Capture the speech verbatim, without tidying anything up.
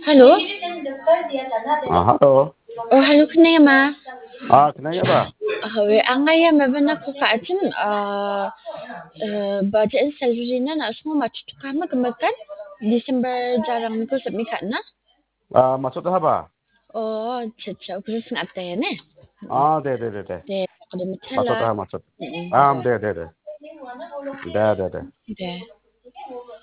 Halo? Ah, halo. Oh, halo Knema. Ah, kenapa? Hawe angaya mabana ko kaatin uh, uh, budget salary na na semua macam tu kama kemakan Desember jarang ko sa mikat na. Ah, maksud apa? Oh, caca ko sa ngata yan eh. Ah, deh, deh, deh, deh. De, ako da Maksud mitala. apa maksud? Ah, deh, deh, deh. Deh, deh, deh. De.